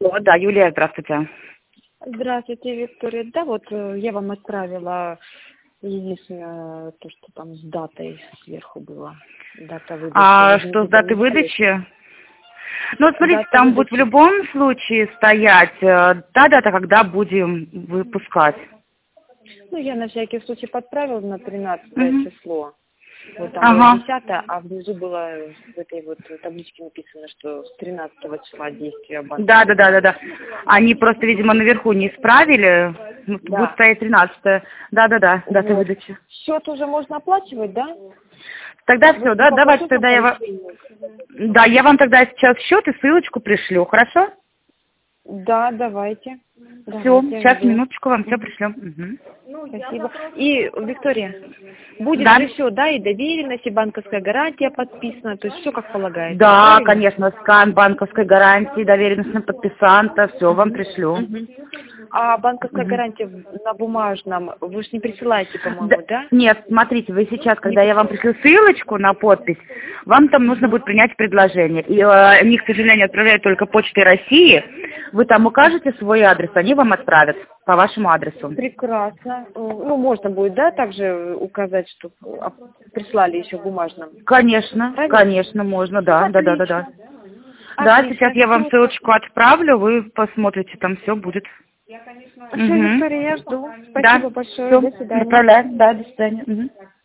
О, да, Юлия, здравствуйте. Здравствуйте, Виктория. Да, вот я вам отправила единственное то, что там с датой сверху было. Дата выдачи. А что с датой выдачи? Ну, вот смотрите, Дата там будет в выдачи. любом случае стоять та дата, когда будем выпускать. Ну, я на всякий случай подправила на 13 число. Вот там было Ага. 10, а внизу было в этой вот табличке написано, что с 13 числа действия банка. Да. Они просто, видимо, наверху не исправили. Ну, Да. будет стоять 13-е. Да, дата Вот. выдачи. Счет уже можно оплачивать, да? Тогда Вы все, да, по давайте почетному тогда получению? Да, я вам тогда сейчас счет и ссылочку пришлю, хорошо? Да, давайте. Все, Давайте, сейчас, жду. минуточку, вам все пришлем. Угу. Спасибо. И, Виктория, будет Да. же все, да, и доверенность, и банковская гарантия подписана, то есть все как полагается. Да, Правильно? конечно, скан банковской гарантии, доверенность на подписанта, все вам пришлю. Мгм. А банковская гарантия на бумажном, вы же не присылаете, по-моему, да? Нет, смотрите, вы сейчас, Не когда я вам пришлю ссылочку на подпись, вам там нужно будет принять предложение. И они, к сожалению, отправляют только Почтой России. Вы там укажете свой адрес, они вам отправят по вашему адресу. Прекрасно. Ну, можно будет, да, также указать, что прислали еще в бумажном? Конечно, Правильно? конечно, можно, да. Да, Отлично. сейчас я вам ссылочку отправлю, вы посмотрите, там все будет. Все, Виктория, я жду. Да, Спасибо большое. все, До свидания. направляю, да, до свидания. Мгм.